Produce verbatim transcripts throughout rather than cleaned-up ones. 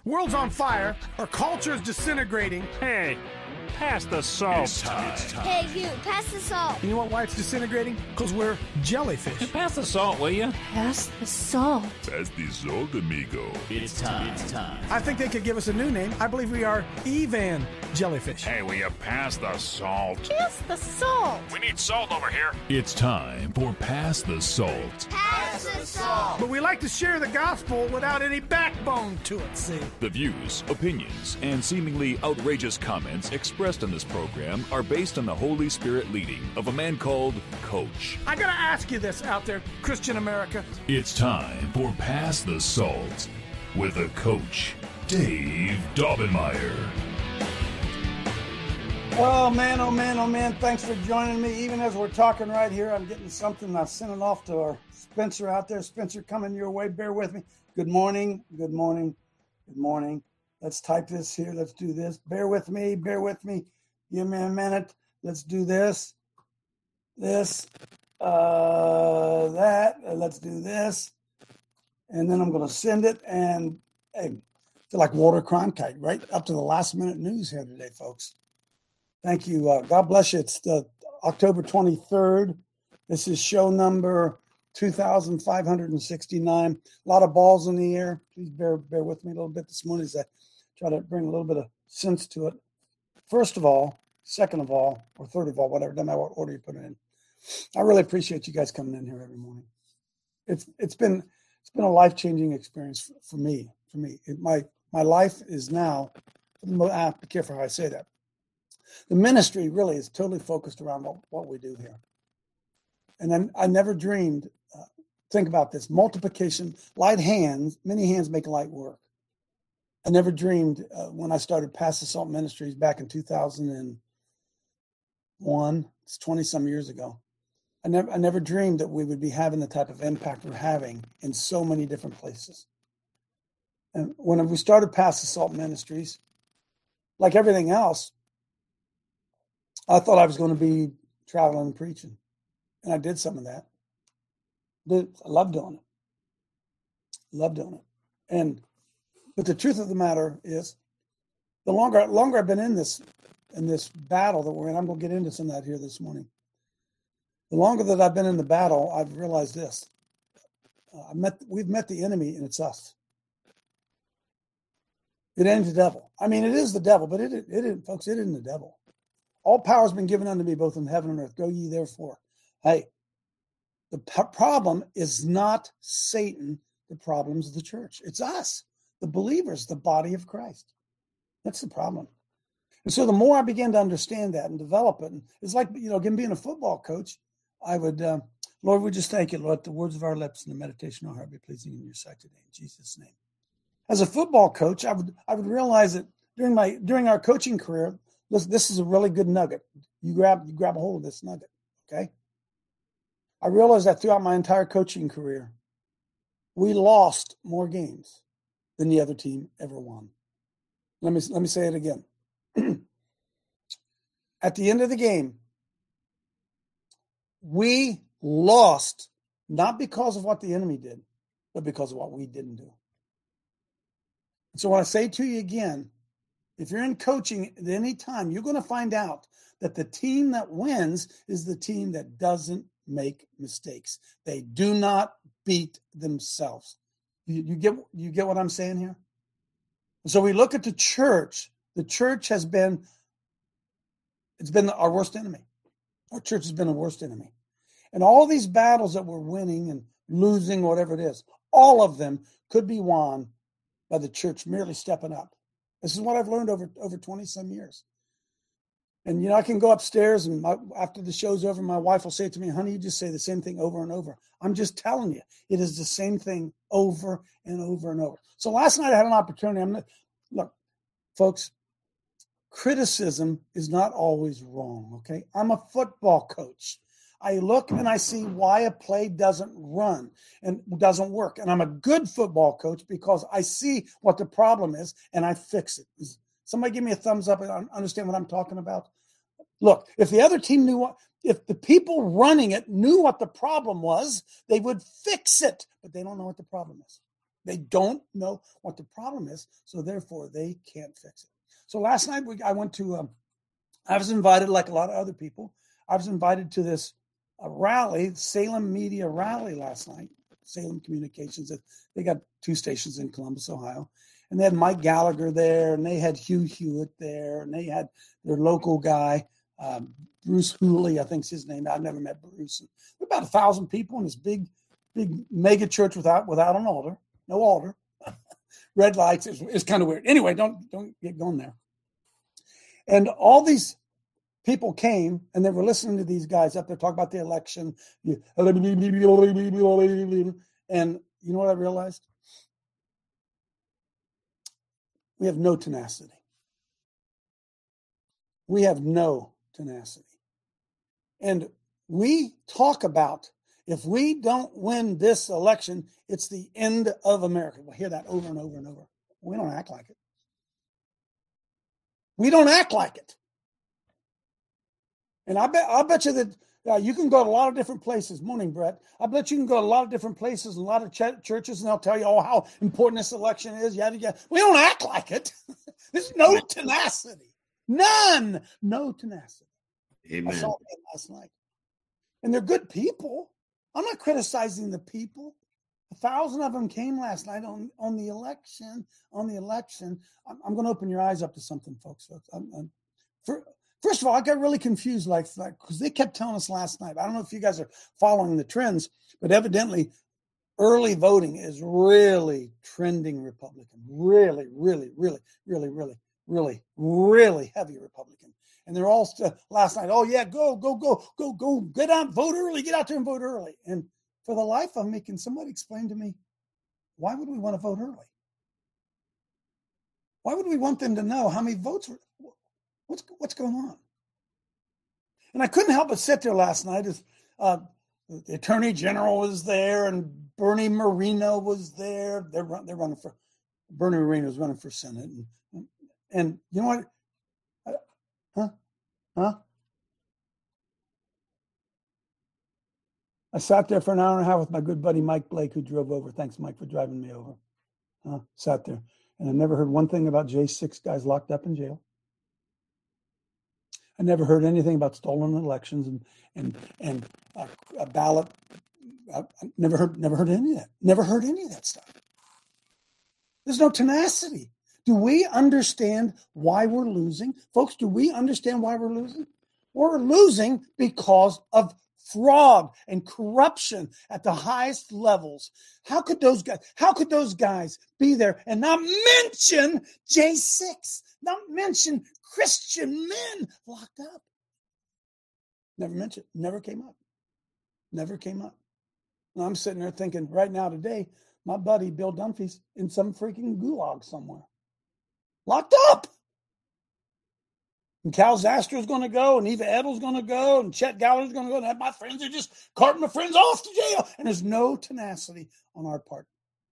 World's on fire. Our culture is disintegrating. Hey, pass the salt. It's time. It's time. Hey, you, pass the salt. You know what, why it's disintegrating? Because we're jellyfish. Hey, pass the salt, will you? Pass the salt. Pass the salt, amigo. It's time. It's time. I think they could give us a new name. I believe we are Evan Jellyfish. Hey, will you pass the salt? Pass the salt. We need salt over here. It's time for Pass the Salt. Pass the salt. But we like to share the gospel without any backbone to it, see? The views, opinions, and seemingly outrageous comments expressed in this program are based on the Holy Spirit leading of a man called Coach. I gotta ask you this out there, Christian America. It's time for Pass the Salt with the Coach, Dave Daubenmire. Oh, man, oh, man, oh, man. Thanks for joining me. Even as we're talking right here, I'm getting something. I sent it off to our Spencer out there. Spencer, coming your way. Bear with me. Good morning. Good morning. Good morning. Let's type this here. Let's do this. Bear with me. Bear with me. Give me a minute. Let's do this. This. Uh, that. Uh, let's do this. And then I'm going to send it. And, hey, I feel like Walter Cronkite, right up to the last minute news here today, folks. Thank you. Uh, God bless you. It's the October twenty-third. This is show number two thousand five hundred sixty-nine. A lot of balls in the air. Please bear bear with me a little bit this morning as I try to bring a little bit of sense to it. First of all, second of all, or third of all, whatever, doesn't matter what order you put it in. I really appreciate you guys coming in here every morning. It's it's been it's been a life-changing experience for me. For me, it, my my life is now. I have to be careful how I say that. The ministry really is totally focused around what, what we do here. And then I never dreamed, uh, think about this, multiplication, light hands, many hands make light work. I never dreamed uh, when I started Pass the Salt Ministries back in two thousand one, it's twenty some years ago. I never, I never dreamed that we would be having the type of impact we're having in so many different places. And when we started Pass the Salt Ministries, like everything else, I thought I was going to be traveling and preaching. And I did some of that. Did, I love doing it. Love doing it. And but the truth of the matter is, the longer longer I've been in this in this battle that we're in, I'm going to get into some of that here this morning. The longer that I've been in the battle, I've realized this. Uh, I met we've met the enemy, and it's us. It ain't the devil. I mean, it is the devil, but it it, it folks, it isn't the devil. All power has been given unto me, both in heaven and earth. Go ye therefore. Hey, the p- problem is not Satan. The problem's the church. It's us, the believers, the body of Christ. That's the problem. And so the more I began to understand that and develop it, and it's like, you know, again, being a football coach, I would, uh, Lord, we just thank you, Lord, the words of our lips and the meditation of our heart be pleasing in your sight today, in Jesus' name. As a football coach, I would I would realize that during my during our coaching career, listen, this is a really good nugget. You grab you grab a hold of this nugget, okay? I realized that throughout my entire coaching career, we lost more games than the other team ever won. Let me let me say it again. At the end of the game, we lost not because of what the enemy did, but because of what we didn't do. So when I say to you again, if you're in coaching at any time, you're going to find out that the team that wins is the team that doesn't make mistakes. They do not beat themselves. You, you get you get what I'm saying here? So we look at the church. The church has been, it's been our worst enemy. Our church has been the worst enemy. And all these battles that we're winning and losing, whatever it is, all of them could be won by the church merely stepping up. This is what I've learned over, over twenty some years. And, you know, I can go upstairs and my, after the show's over, my wife will say to me, honey, you just say the same thing over and over. I'm just telling you, it is the same thing over and over and over. So last night I had an opportunity. I'm not, look, folks, criticism is not always wrong, okay? I'm a football coach. I look and I see why a play doesn't run and doesn't work. And I'm a good football coach because I see what the problem is and I fix it. Somebody give me a thumbs up and understand what I'm talking about. Look, if the other team knew what, if the people running it knew what the problem was, they would fix it, but they don't know what the problem is. They don't know what the problem is, so therefore they can't fix it. So last night we, I went to, um, I was invited, like a lot of other people, I was invited to this uh, rally, Salem Media Rally last night, Salem Communications. They got two stations in Columbus, Ohio. And they had Mike Gallagher there, and they had Hugh Hewitt there, and they had their local guy, um, Bruce Hooley, I think's his name. I've never met Bruce. And about a thousand people in this big, big mega church without without an altar, no altar. Red lights is, is kind of weird. Anyway, don't don't get going there. And all these people came, and they were listening to these guys up there talk about the election. And you know what I realized? We have no tenacity. We have no tenacity. And we talk about, if we don't win this election, it's the end of America. We'll hear that over and over and over. We don't act like it. We don't act like it. And I bet I bet you that uh, you can go to a lot of different places. Morning, Brett. I bet you can go to a lot of different places and a lot of ch- churches, and they'll tell you, oh, how important this election is. Yada, yada. We don't act like it. There's no tenacity. None. No tenacity. Amen. I saw them last night. And they're good people. I'm not criticizing the people. A thousand of them came last night on, on the election. On the election. I'm, I'm going to open your eyes up to something, folks. I'm, I'm, for, First of all, I got really confused, like, like, because they kept telling us last night. I don't know if you guys are following the trends, but evidently early voting is really trending Republican. Really, really, really, really, really, really, really heavy Republican. And they're all st- last night, oh, yeah, go, go, go, go, go, get out, vote early, get out there and vote early. And for the life of me, can somebody explain to me, why would we want to vote early? Why would we want them to know how many votes were? What's what's going on? And I couldn't help but sit there last night as uh, the Attorney General was there and Bernie Moreno was there. They're run, they're running for Bernie Moreno was running for Senate, and and you know what? Uh, huh? Huh? I sat there for an hour and a half with my good buddy Mike Blake, who drove over. Thanks, Mike, for driving me over. Huh? Sat there, and I never heard one thing about J six guys locked up in jail. I never heard anything about stolen elections and and and uh, a ballot. I never heard never heard any of that. Never heard any of that stuff. There's no tenacity. Do we understand why we're losing, folks? Do we understand why we're losing? We're losing because of fraud and corruption at the highest levels. How could those guys? How could those guys be there and not mention J six? Not mention Christian men locked up. Never mentioned, never came up. Never came up. And I'm sitting there thinking right now today, my buddy Bill Dunphy's in some freaking gulag somewhere. Locked up. And Cal Zastro's going to go, and Eva Edel's going to go, and Chet Gallagher's going to go, and my friends are just carting my friends off to jail. And there's no tenacity on our part.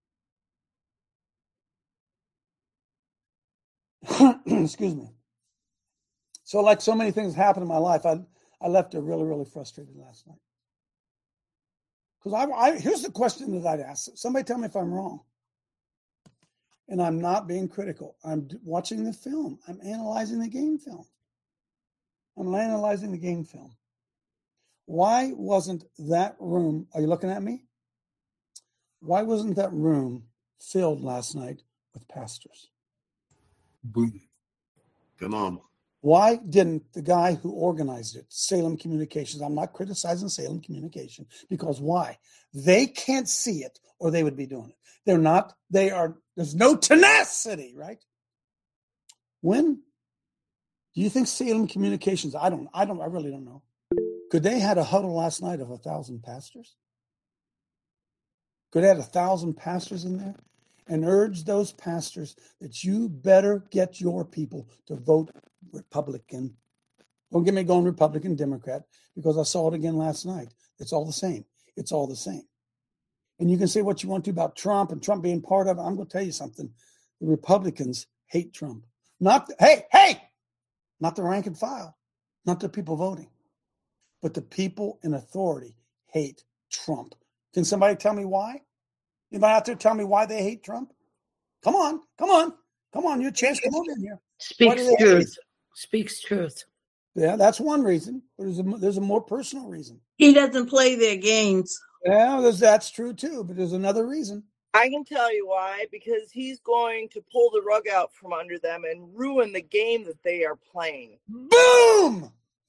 Excuse me. So like so many things happened in my life, I I left there really, really frustrated last night. Because I, I here's the question that I'd ask. Somebody tell me if I'm wrong. And I'm not being critical. I'm watching the film. I'm analyzing the game film. I'm analyzing the game film. Why wasn't that room, are you looking at me? Why wasn't that room filled last night with pastors? Boom. Come on. Why didn't the guy who organized it, Salem Communications, I'm not criticizing Salem Communication, because why? They can't see it or they would be doing it. They're not, they are, there's no tenacity, right? When do you think Salem Communications, I don't, I don't, I really don't know. Could they had a huddle last night of a thousand pastors? Could they had a thousand pastors in there and urge those pastors that you better get your people to vote Republican. Don't get me going Republican, Democrat, because I saw it again last night. It's all the same. It's all the same. And you can say what you want to about Trump and Trump being part of it. I'm going to tell you something. The Republicans hate Trump. Not, the, hey, hey, not the rank and file, not the people voting, but the people in authority hate Trump. Can somebody tell me why? Anybody out there tell me why they hate Trump? Come on, come on, come on. Your chance, come on in here. Speaks truth. Speaks truth. Yeah, that's one reason. There's a there's a more personal reason. He doesn't play their games. Yeah, there's, that's true too. But there's another reason. I can tell you why. Because he's going to pull the rug out from under them and ruin the game that they are playing. Boom!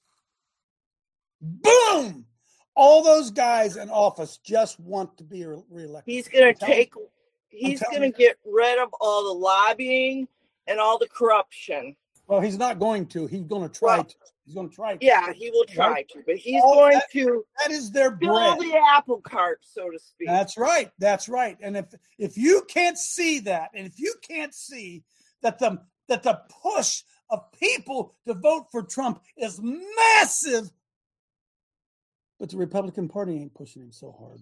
Boom! All those guys in office just want to be re- reelected. He's going to take. You, he's going to get rid of all the lobbying and all the corruption. Well, he's not going to. He's going to try well, to. He's going to try to. Yeah, he will try right? to, but he's all going that, to. That is their fill bread. the apple cart, so to speak. That's right. That's right. And if if you can't see that, and if you can't see that the that the push of people to vote for Trump is massive, but the Republican Party ain't pushing him so hard.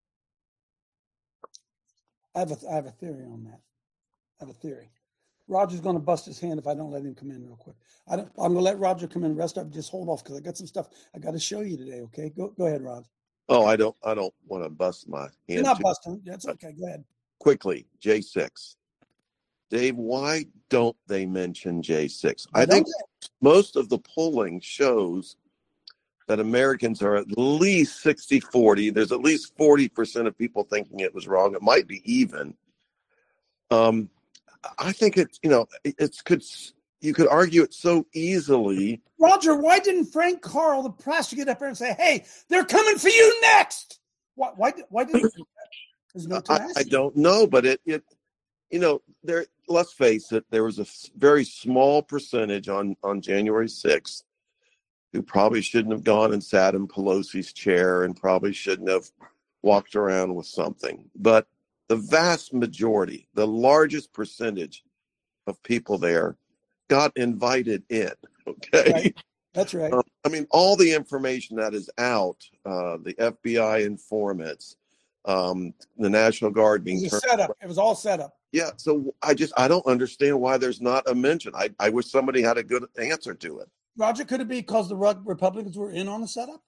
I have a I have a theory on that. I have a theory. Roger's going to bust his hand if I don't let him come in real quick. I don't, I'm going to let Roger come in. Rest up. Just hold off because I got some stuff I got to show you today. Okay, go go ahead, Roger. Oh, I don't. I don't want to bust my hand. You're not too. busting. That's okay. Go ahead. Quickly, J six. Dave, why don't they mention J six? Why I think they? most of the polling shows that Americans are at least sixty forty. There's at least forty percent of people thinking it was wrong. It might be even. Um. I think it's, you know, it's could you could argue it so easily. Roger, why didn't Frank Carl, the press, get up there and say, "Hey, they're coming for you next"? Why? Why? Why didn't? There's no I, I don't know, but it, it, you know, there. Let's face it. There was a very small percentage on on January sixth who probably shouldn't have gone and sat in Pelosi's chair and probably shouldn't have walked around with something, but. The vast majority, the largest percentage of people there got invited in, okay? Right. That's right. Um, I mean, all the information that is out, uh, the F B I informants, um, the National Guard being it was turned. set up. It was all set up. Yeah, so I just, I don't understand why there's not a mention. I, I wish somebody had a good answer to it. Roger, could it be because the Republicans were in on the setup?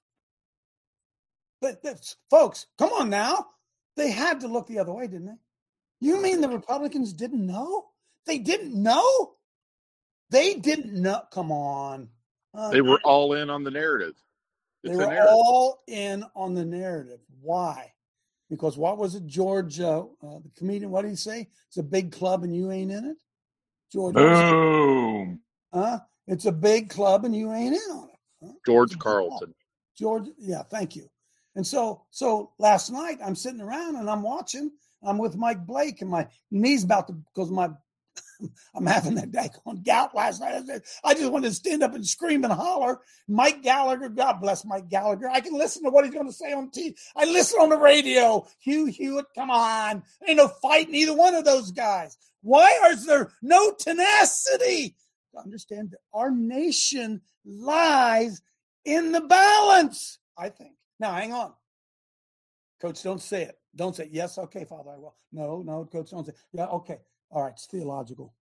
But, but folks, come on now. They had to look the other way, didn't they? You mean the Republicans didn't know? They didn't know? They didn't know. Come on. Uh, they were all in on the narrative. It's they were narrative. all in on the narrative. Why? Because what was it, George, uh, uh, the comedian, what did he say? It's a big club and you ain't in it? George. Boom. Huh? It's a big club and you ain't in on it. Huh? George Carlton. George, yeah, thank you. And so, so last night I'm sitting around and I'm watching. I'm with Mike Blake and my knee's about to because my I'm having that daggone gout last night. I just wanted to stand up and scream and holler. Mike Gallagher, God bless Mike Gallagher. I can listen to what he's going to say on T V. I listen on the radio. Hugh Hewitt, come on, ain't no fighting either one of those guys. Why is there no tenacity? To understand that our nation lies in the balance. I think. Now, hang on. Coach, don't say it. Don't say, yes, okay, Father, I will. No, no, Coach, don't say, yeah, okay. All right, it's theological.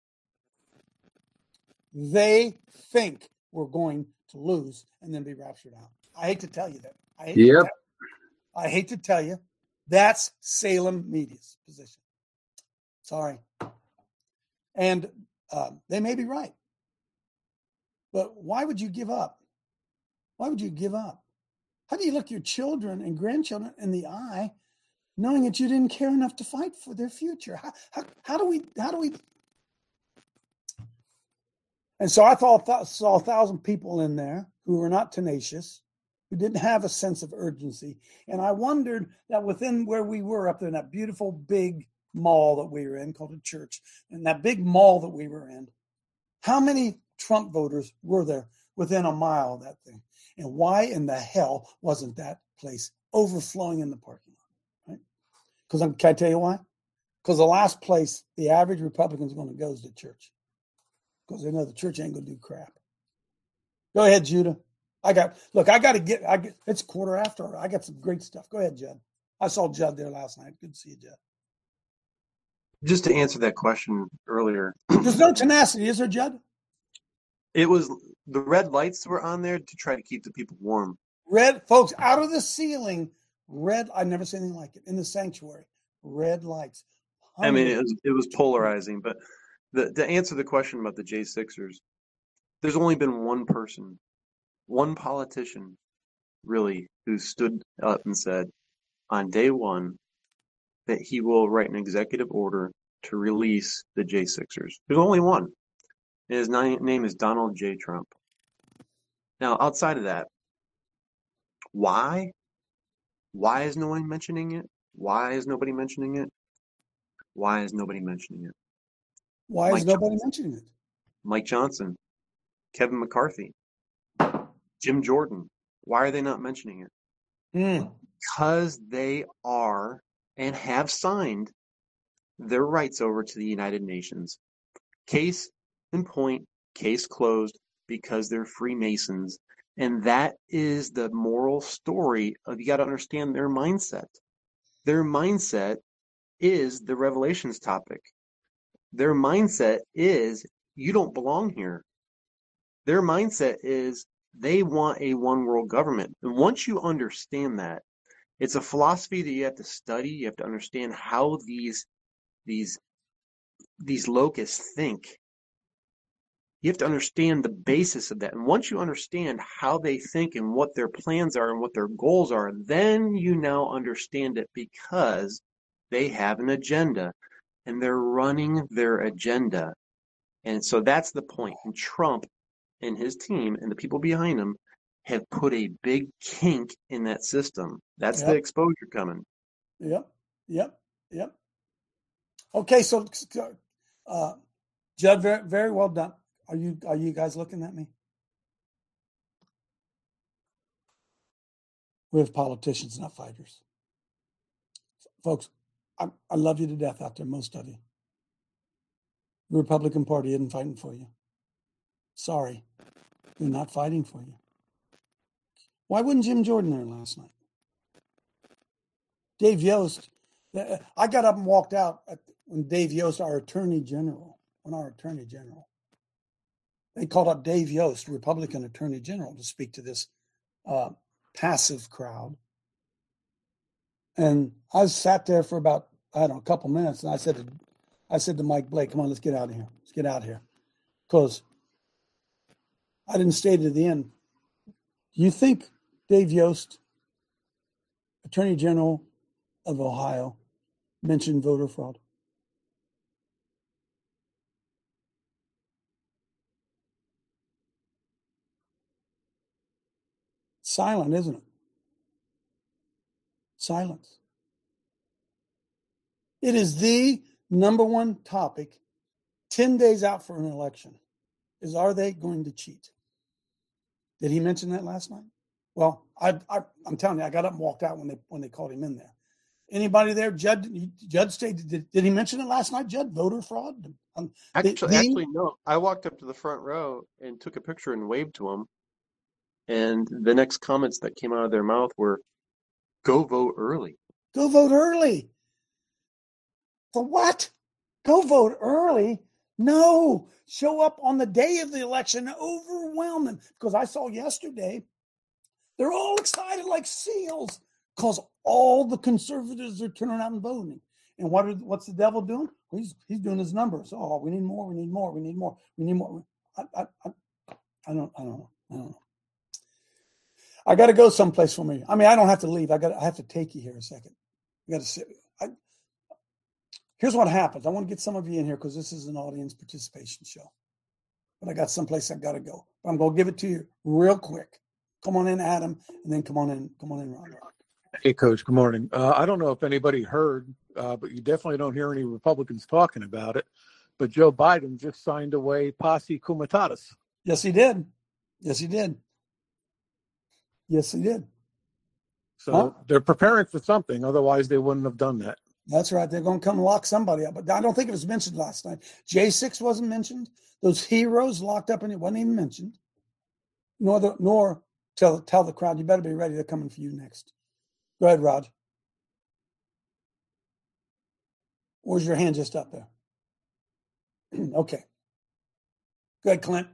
They think we're going to lose and then be raptured out. I hate to tell you that. I hate, yep. to, I hate to tell you. That's Salem Media's position. Sorry. And um, they may be right. But why would you give up? Why would you give up? How do you look your children and grandchildren in the eye, knowing that you didn't care enough to fight for their future? How, how, how do we? How do we? And so I thought, saw a thousand people in there who were not tenacious, who didn't have a sense of urgency, and I wondered that within where we were up there in that beautiful big mall that we were in, called a church, and that big mall that we were in, how many Trump voters were there within a mile of that thing? And why in the hell wasn't that place overflowing in the parking lot? Right? Because can I tell you why? Because the last place the average Republican is going to go is to church. Because they know the church ain't going to do crap. Go ahead, Judah. I got look. I got to get. I get. It's quarter after. I got some great stuff. Go ahead, Judd. I saw Judd there last night. Good to see you, Judd. Just to answer that question earlier, there's no tenacity, is there, Judd? It was the red lights were on there to try to keep the people warm. Red, folks, out of the ceiling, red. I've never seen anything like it in the sanctuary. red lights. I mean, it Hundreds. was, it was polarizing. But the, to answer the question about the J Sixers, there's only been one person, one politician, really, who stood up and said on day one that he will write an executive order to release the J Sixers. There's only one. And his ni- name is Donald J. Trump. Now, outside of that, why? Why is no one mentioning it? Why is nobody mentioning it? Why is nobody mentioning it? Why Mike is nobody Johnson, mentioning it? Mike Johnson, Kevin McCarthy, Jim Jordan. Why are they not mentioning it? Mm. Because they are and have signed their rights over to the United Nations. Case in point, case closed, because they're Freemasons. And that is the moral story of, you got to understand their mindset. Their mindset is the Revelations topic. Their mindset is, you don't belong here. Their mindset is, they want a one world government. And once you understand that, it's a philosophy that you have to study. You have to understand how these these these locusts think. You have to understand the basis of that. And once you understand how they think and what their plans are and what their goals are, then you now understand it, because they have an agenda and they're running their agenda. And so that's the point. And Trump and his team and the people behind him have put a big kink in that system. That's Yep. the exposure coming. Yep. Yep. Yep. Okay, so uh, Judd, very, very well done. Are you are you guys looking at me? We have politicians, not fighters. Folks, I, I love you to death out there, most of you. The Republican Party isn't fighting for you. Sorry, they're not fighting for you. Why wasn't Jim Jordan there last night? Dave Yost, I got up and walked out at, when Dave Yost, our Attorney General, when our Attorney General, they called up Dave Yost, Republican Attorney General, to speak to this uh, passive crowd. And I sat there for about, I don't know, a couple minutes, and I said to, I said to Mike Blake, come on, let's get out of here. Let's get out of here. Because I didn't stay to the end. You think Dave Yost, Attorney General of Ohio, mentioned voter fraud? Silent, isn't it? Silence. It is the number one topic ten days out for an election, is, are they going to cheat? Did he mention that last night? Well, I, I, I'm telling you, I got up and walked out when they when they called him in there. Anybody there? Judd, Judd stated, did, did he mention it last night, Judd? Voter fraud? Um, Actually, the, actually, no. I walked up to the front row and took a picture and waved to him. And the next comments that came out of their mouth were, go vote early. Go vote early. For what? Go vote early? No. Show up on the day of the election, overwhelm them. Because I saw yesterday, they're all excited like seals because all the conservatives are turning out and voting. And what are, what's the devil doing? Well, he's he's doing his numbers. Oh, we need more. We need more. We need more. We need more. I I I, I don't I don't know. I don't know. I got to go someplace for me. I mean, I don't have to leave. I got. I have to take you here a second. I got to sit. I, here's what happens. I want to get some of you in here because this is an audience participation show. But I got someplace I got to go. But I'm going to give it to you real quick. Come on in, Adam, and then come on in. Come on in, Ron. Hey, Coach. Good morning. Uh, I don't know if anybody heard, uh, but you definitely don't hear any Republicans talking about it. But Joe Biden just signed away Posse Comitatus. Yes, he did. Yes, he did. Yes, he did. So huh? They're preparing for something. Otherwise, they wouldn't have done that. That's right. They're going to come lock somebody up. But I don't think it was mentioned last night. J six wasn't mentioned. Those heroes locked up, and it wasn't even mentioned. Nor the, nor tell tell the crowd, you better be ready. They're coming for you next. Go ahead, Rod. Where's your hand just up there? Okay. Go ahead, Clint.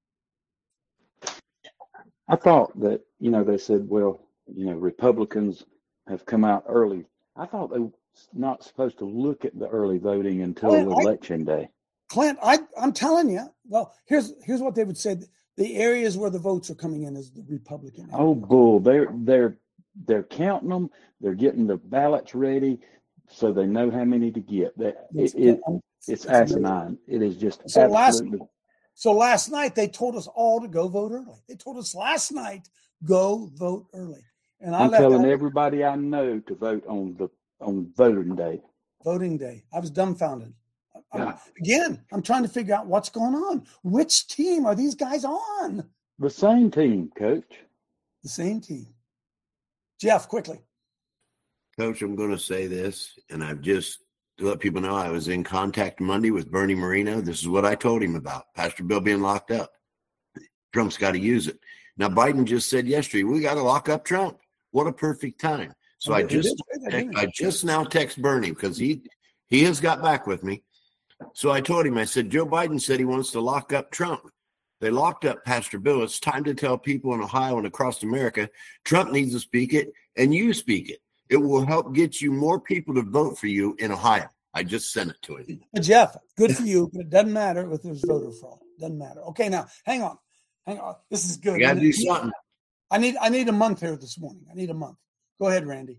I thought that, you know, they said, well, you know, Republicans have come out early. I thought they not supposed to look at the early voting until Clint, I- election day. Clint, I, I'm telling you. Well, here's here's what they would say. The areas where the votes are coming in is the Republican area. Oh, bull! They're they're they're counting them. They're getting the ballots ready, so they know how many to get. That it, it it's asinine. It is just So last absolutely. so last night they told us all to go vote early. They told us last night go vote early, and I I'm left telling out everybody I know to vote on the on voting day. voting day. I was dumbfounded. I'm- Yeah. Again, I'm trying to figure out what's going on. Which team are these guys on? The same team, Coach. The same team. Jeff, quickly. Coach, I'm going to say this, and I've just to let people know I was in contact Monday with Bernie Marino. This is what I told him about Pastor Bill being locked up. Trump's got to use it. Now, Biden just said yesterday, we got to lock up Trump. What a perfect time. So I He did just say that, didn't he? I just now text Bernie because he he has got back with me. So I told him, I said, Joe Biden said he wants to lock up Trump. They locked up Pastor Bill. It's time to tell people in Ohio and across America, Trump needs to speak it and you speak it. It will help get you more people to vote for you in Ohio. I just sent it to him. Jeff, good for you, but it doesn't matter if there's voter fraud. Doesn't matter. Okay, now hang on, hang on. This is good. You got to do something. I need I need a month here this morning. I need a month. Go ahead, Randy.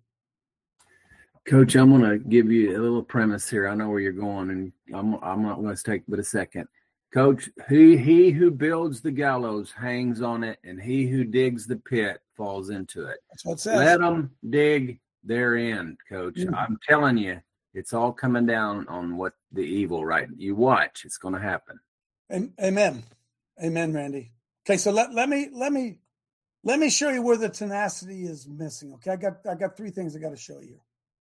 Coach, I'm going to give you a little premise here. I know where you're going, and I'm I'm not going to take but a second. Coach, he, he who builds the gallows hangs on it, and he who digs the pit falls into it. That's what it says. Let them dig their end, Coach. Mhm. I'm telling you, it's all coming down on what the evil, right? You watch. It's going to happen. Am- Amen. Amen, Randy. Okay, so let, let me let me let me show you where the tenacity is missing. Okay, I got I got three things I got to show you.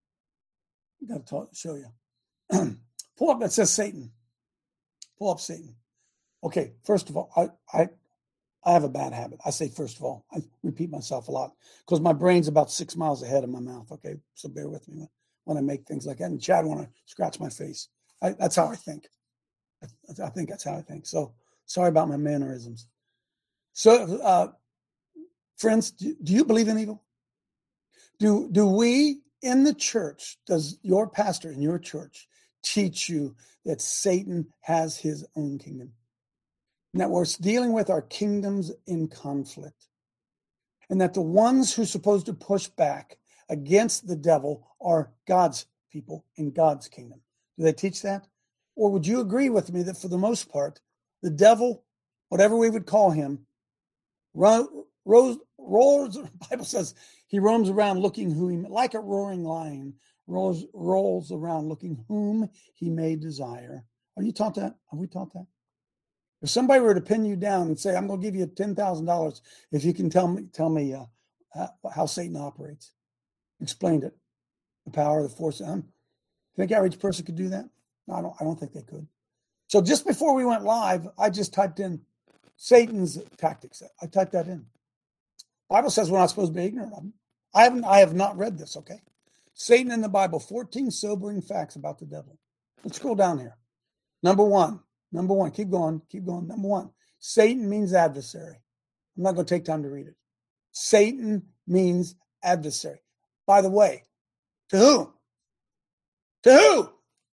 I got to talk, show you. Pull up that says Satan. Pull up Satan. Okay, first of all, I I I have a bad habit. I say first of all. I repeat myself a lot because my brain's about six miles ahead of my mouth. Okay, so bear with me when, when I make things like that. And Chad want to scratch my face. I, that's how I think. I, I think that's how I think. So sorry about my mannerisms. So, uh, friends, do, do you believe in evil? Do do we in the church, does your pastor in your church teach you that Satan has his own kingdom? And that we're dealing with our kingdoms in conflict. And that the ones who are supposed to push back against the devil are God's people in God's kingdom. Do they teach that? Or would you agree with me that for the most part, the devil, whatever we would call him, ro- ro- rolls, the Bible says he roams around looking who he, like a roaring lion, rolls, rolls around looking whom he may desire. Are you taught that? Have we taught that? If somebody were to pin you down and say, I'm going to give you ten thousand dollars if you can tell me tell me uh, how, how Satan operates. Explained it. The power, the force. Um, think the average person could do that? No, I don't, I don't think they could. So just before we went live, I just typed in Satan's tactics. I typed that in. Bible says we're not supposed to be ignorant of them. I haven't, I have not read this, okay? Satan in the Bible, fourteen sobering facts about the devil. Let's scroll down here. Number one. Number one, keep going, keep going. Number one, Satan means adversary. I'm not going to take time to read it. Satan means adversary. By the way, to whom? To who?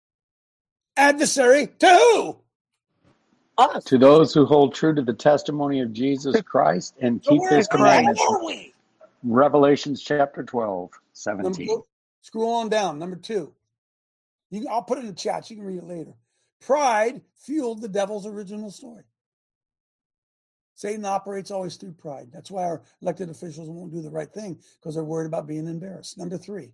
Adversary to who? Us. To those who hold true to the testimony of Jesus Christ and So keep where his in the hell commandments. are we? Revelations chapter twelve, Number, seventeen. scroll on down. Number two. You, I'll put it in the chat. You can read it later. Pride fueled the devil's original story. Satan operates always through pride. That's why our elected officials won't do the right thing, because they're worried about being embarrassed. Number three.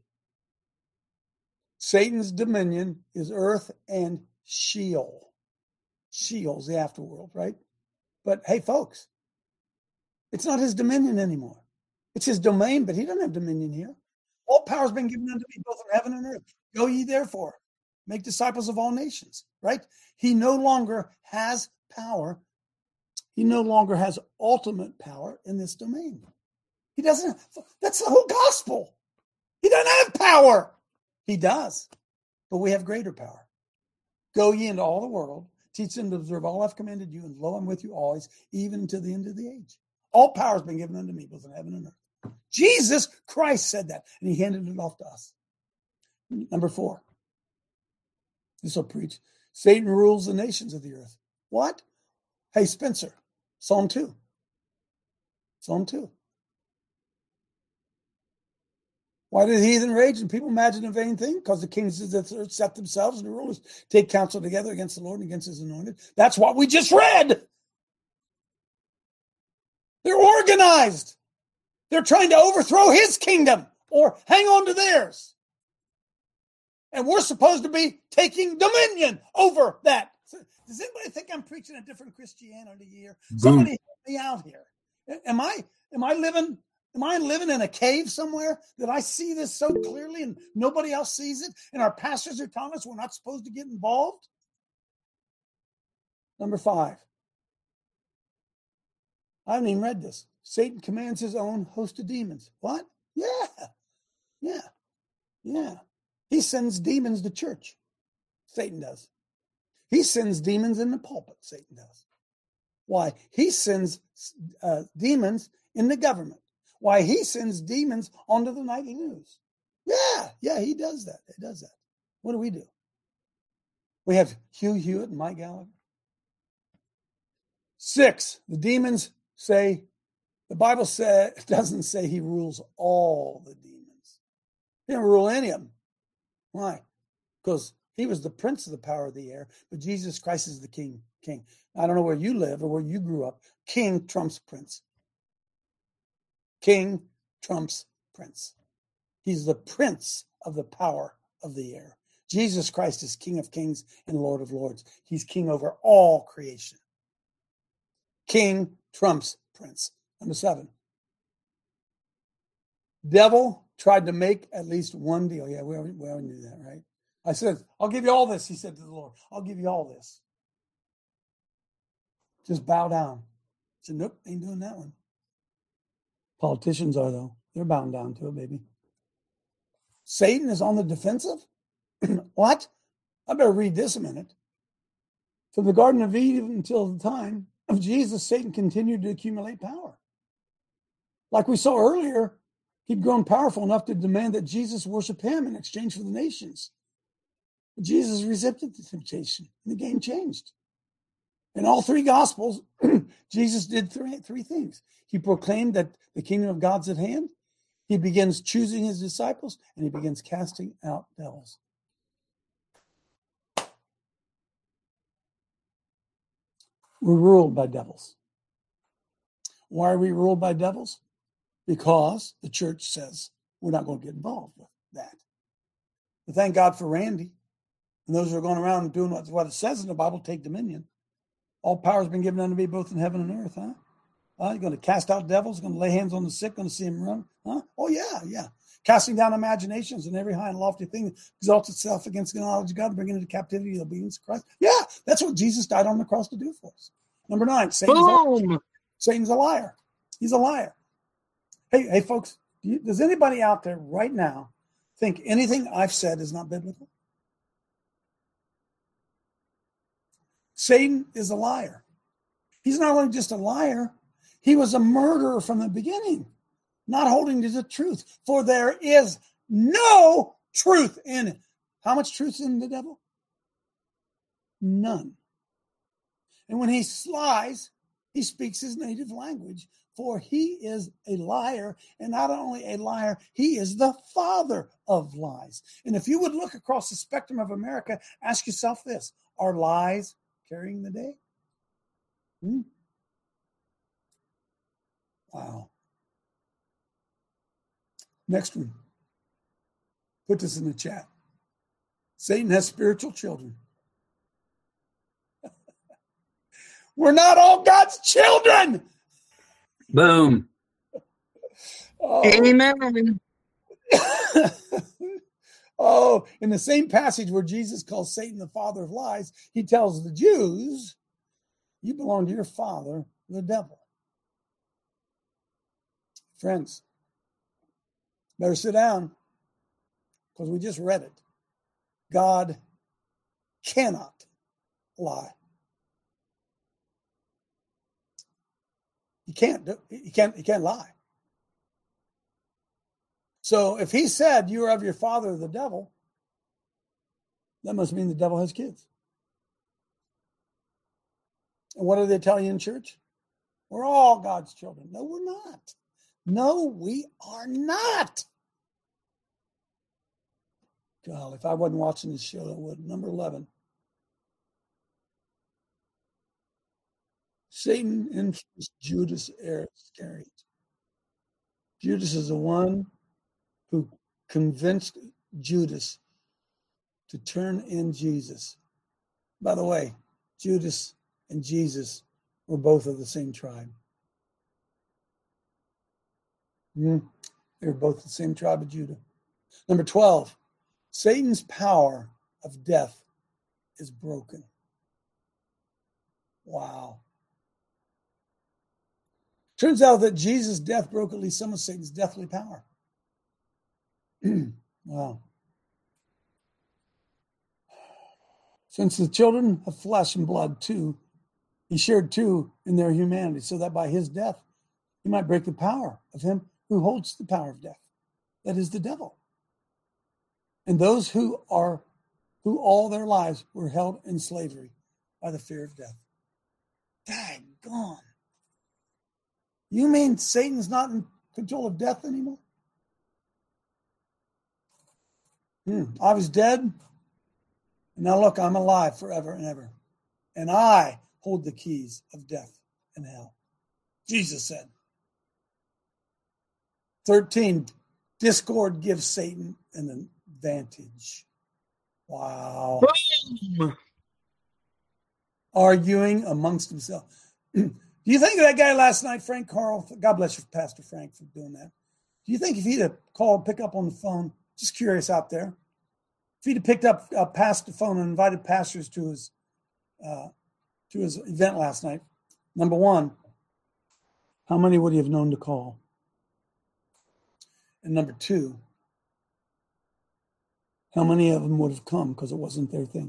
Satan's dominion is earth and Sheol. Sheol's the afterworld, right? But hey, folks, it's not his dominion anymore. It's his domain, but he doesn't have dominion here. All power has been given unto me, both in heaven and earth. Go ye therefore, make disciples of all nations, right? He no longer has power. He no longer has ultimate power in this domain. He doesn't, that's the whole gospel. He doesn't have power. He does, but we have greater power. Go ye into all the world, teach them to observe all I've commanded you, and lo, I'm with you always, even to the end of the age. All power has been given unto me, both in heaven and earth. Jesus Christ said that, and he handed it off to us. Number four. This will preach. Satan rules the nations of the earth. What? Hey, Spencer, Psalm two. Psalm two. Why did the heathen rage and people imagine a vain thing? Because the kings of the earth set themselves and the rulers take counsel together against the Lord and against his anointed. That's what we just read. They're organized. They're trying to overthrow his kingdom or hang on to theirs. And we're supposed to be taking dominion over that. Does anybody think I'm preaching a different Christianity here? Boom. Somebody help me out here. Am I am I living am I living in a cave somewhere that I see this so clearly and nobody else sees it? And our pastors are telling us we're not supposed to get involved? Number five. I haven't even read this. Satan commands his own host of demons. What? Yeah. Yeah. Yeah. He sends demons to church. Satan does. He sends demons in the pulpit. Satan does. Why? He sends uh, demons in the government. Why? He sends demons onto the nightly news. Yeah. Yeah, he does that. He does that. What do we do? We have Hugh Hewitt and Mike Gallagher. Six, the demons say, the Bible say, doesn't say he rules all the demons. He didn't rule any of them. Why? Because he was the prince of the power of the air, but Jesus Christ is the king. King. I don't know where you live or where you grew up. King trumps prince. King trumps prince. He's the prince of the power of the air. Jesus Christ is King of kings and Lord of lords. He's king over all creation. King trumps prince. Number seven. Devil tried to make at least one deal. Yeah, we already, we already knew that, right? I said, I'll give you all this, he said to the Lord. I'll give you all this. Just bow down. I said, nope, ain't doing that one. Politicians are, though. They're bowing down to it, baby. Satan is on the defensive? What? I better read this a minute. From the Garden of Eden until the time of Jesus, Satan continued to accumulate power. Like we saw earlier, he'd grown powerful enough to demand that Jesus worship him in exchange for the nations. But Jesus resisted the temptation, and the game changed. In all three Gospels, Jesus did three, three things. He proclaimed that the kingdom of God's at hand. He begins choosing his disciples, and he begins casting out devils. We're ruled by devils. Why are we ruled by devils? Because the church says we're not going to get involved with that. But thank God for Randy and those who are going around doing what, what it says in the Bible, take dominion. All power has been given unto me both in heaven and earth, huh? Uh, you're going to cast out devils, going to lay hands on the sick, going to see them run, huh? Oh, yeah, yeah. Casting down imaginations and every high and lofty thing that exalts itself against the knowledge of God, bringing into captivity the obedience of Christ. Yeah, that's what Jesus died on the cross to do for us. Number nine, Satan's, Boom. A, Satan's a liar. He's a liar. Hey, hey, folks, do you, does anybody out there right now think anything I've said is not biblical? Satan is a liar. He's not only just a liar, he was a murderer from the beginning, not holding to the truth, for there is no truth in it. How much truth is in the devil? None. And when he lies, he speaks his native language, for he is a liar, and not only a liar, he is the father of lies. And if you would look across the spectrum of America, ask yourself this: are lies carrying the day? Hmm? Wow. Next one. Put this in the chat. Satan has spiritual children. We're not all God's children. Boom. Oh. Amen. Oh, in the same passage where Jesus calls Satan the father of lies, he tells the Jews, you belong to your father, the devil. Friends, better sit down, because we just read it. God cannot lie. He can't do, he can't, he can't lie. So if he said you are of your father, the devil, That must mean the devil has kids. And what do they tell you in church? We're all God's children. No, we're not. No, we are not. God, if I wasn't watching this show, I would. Number eleven. Satan influenced Judas Iscariot. Judas is the one who convinced Judas to turn in Jesus. By the way, Judas and Jesus were both of the same tribe. Mm, they were both the same tribe of Judah. Number twelve, Satan's power of death is broken. Wow. Turns out that Jesus' death broke at least some of Satan's deathly power. Wow. Since the children of flesh and blood, too, he shared too in their humanity, so that by his death, he might break the power of him who holds the power of death. That is the devil. And those who are, who all their lives were held in slavery by the fear of death. Daggone. You mean Satan's not in control of death anymore? Hmm. I was dead, and now look, I'm alive forever and ever. And I hold the keys of death and hell. Jesus said. thirteen, discord gives Satan an advantage. Wow. Boom. Arguing amongst themselves. Do you think of that guy last night, Frank Carl? God bless you, Pastor Frank, for doing that. Do you think if he'd have called, pick up on the phone, just curious out there, if he'd have picked up, uh, passed the phone and invited pastors to his uh, to his event last night, number one, how many would he have known to call? And number two, how many of them would have come because it wasn't their thing?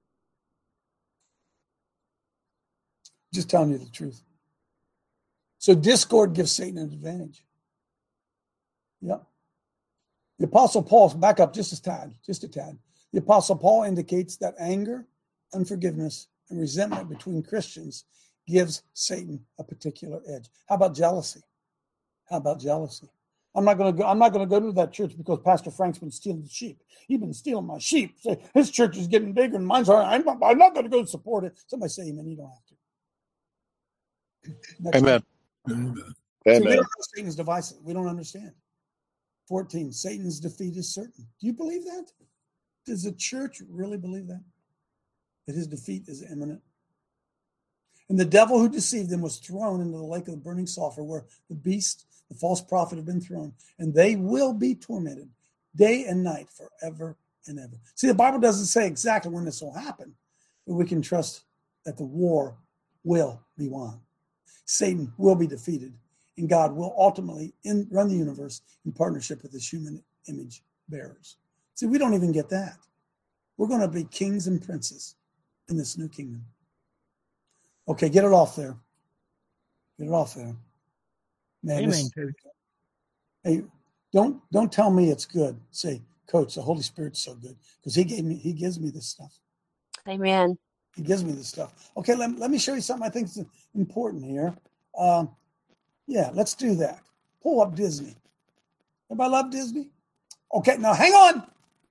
Just telling you the truth. So discord gives Satan an advantage. Yep. The Apostle Paul, back up just a tad, just a tad. The Apostle Paul indicates that anger, unforgiveness, and resentment between Christians gives Satan a particular edge. How about jealousy? How about jealousy? I'm not going to go. I'm not going to go to that church because Pastor Frank's been stealing the sheep. He's been stealing my sheep. So his church is getting bigger and mine's. I'm not, I'm not going to go support it. Somebody say amen. You don't have to. Next Amen. Amen. Amen. So we don't know Satan's devices. We don't understand. fourteen, Satan's defeat is certain. Do you believe that? Does the church really believe that? That his defeat is imminent? And the devil who deceived them was thrown into the lake of the burning sulfur where the beast, the false prophet, have been thrown. And they will be tormented day and night forever and ever. See, the Bible doesn't say exactly when this will happen, but we can trust that the war will be won. Satan will be defeated, and God will ultimately in, run the universe in partnership with his human image bearers. See, we don't even get that. We're going to be kings and princes in this new kingdom. Okay, get it off there. Get it off there. Man, Amen, this, Coach. hey, don't don't tell me it's good. Say, Coach, the Holy Spirit's so good because he gave me, he gives me this stuff. Amen. He gives me this stuff. Okay, let, let me show you something I think is important here. Um, yeah, let's do that. Pull up Disney. Everybody love Disney? Okay, now hang on.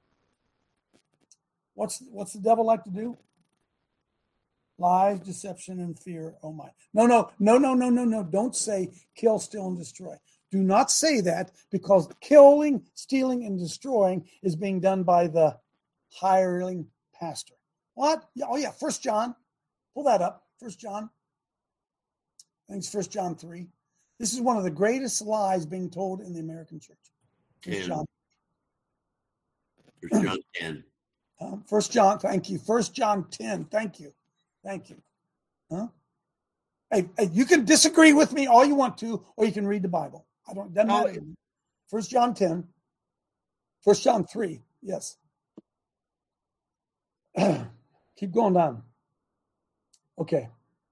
What's what's the devil like to do? Lies, deception, and fear. Oh my. No, no, no, no, no, no, no. Don't say kill, steal, and destroy. Do not say that because killing, stealing, and destroying is being done by the hireling pastor. What? Oh, yeah, First John. Pull that up. First John. I think it's First John three. This is one of the greatest lies being told in the American church. First John. First John ten. Um, First John, thank you. First John ten, thank you. Thank you. Huh? Hey, hey, you can disagree with me all you want to, or you can read the Bible. I don't, doesn't matter. to me. First John ten. First John three, yes. Keep going down. Okay.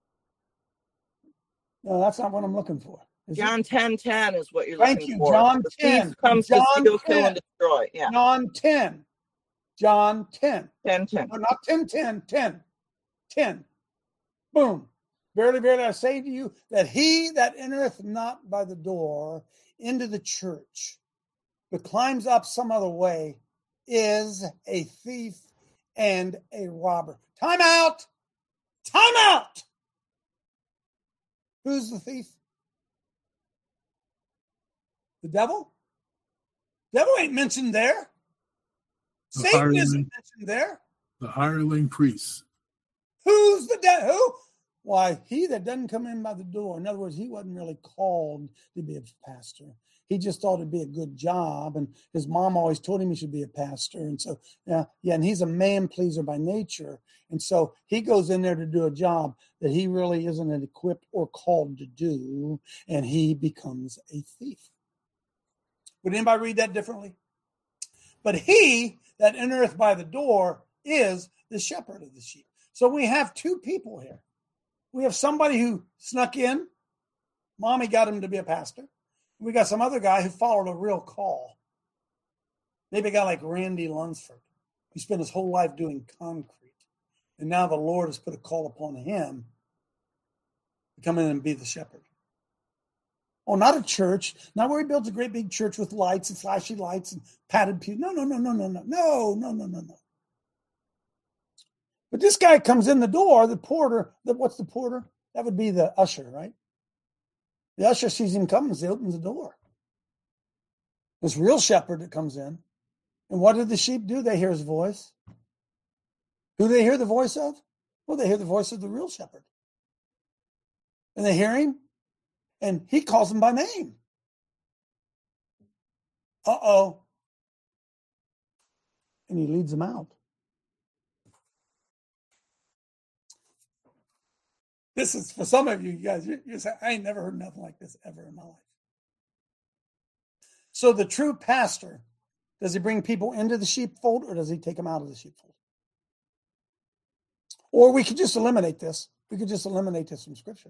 No, that's not what I'm looking for. Is John ten ten is what you're Thank looking you, for. John The ten. thief comes John to steal, kill, ten. and destroy. Yeah. John ten. John ten. ten, ten. No, not ten, ten, ten. ten. Boom. Verily, verily, I say to you that he that entereth not by the door into the church, but climbs up some other way, is a thief and a robber. Time out. Time out. Who's the thief? The devil? Devil ain't mentioned there. The Satan hireling, isn't mentioned there. The hireling priests. Who's the devil? Who? Why, he that doesn't come in by the door. In other words, he wasn't really called to be a pastor. He just thought it'd be a good job. And his mom always told him he should be a pastor. And so, yeah, yeah, and he's a man pleaser by nature. And so he goes in there to do a job that he really isn't equipped or called to do. And he becomes a thief. Would anybody read that differently? But he that entereth by the door is the shepherd of the sheep. So we have two people here. We have somebody who snuck in. Mommy got him to be a pastor. We got some other guy who followed a real call. Maybe a guy like Randy Lunsford, who spent his whole life doing concrete. And now the Lord has put a call upon him to come in and be the shepherd. Oh, not a church. Not where he builds a great big church with lights and flashy lights and padded pews. No, no, no, no, no, no, no, no, no, no, no. But this guy comes in the door, the porter, the, what's the porter? That would be the usher, right? The usher sees him coming, so he opens the door. This real shepherd that comes in. And what did the sheep do? They hear his voice. Who do they hear the voice of? Well, they hear the voice of the real shepherd. And they hear him, and he calls them by name. Uh-oh. And he leads them out. This is, for some of you, you guys, you're, you're saying, I ain't never heard nothing like this ever in my life. So the true pastor, does he bring people into the sheepfold or does he take them out of the sheepfold? Or we could just eliminate this. We could just eliminate this from Scripture.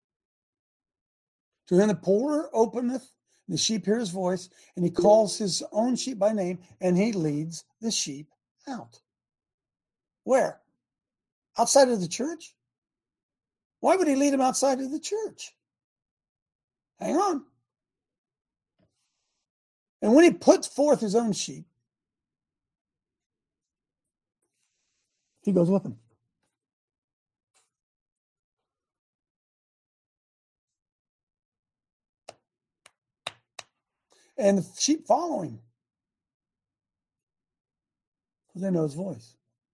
To whom the porter openeth, the sheep hear his voice, and he calls his own sheep by name, and he leads the sheep out. Where? Outside of the church? Why would he lead them outside of the church? Hang on. And when he puts forth his own sheep, he goes with them. And the sheep follow him because they know his voice.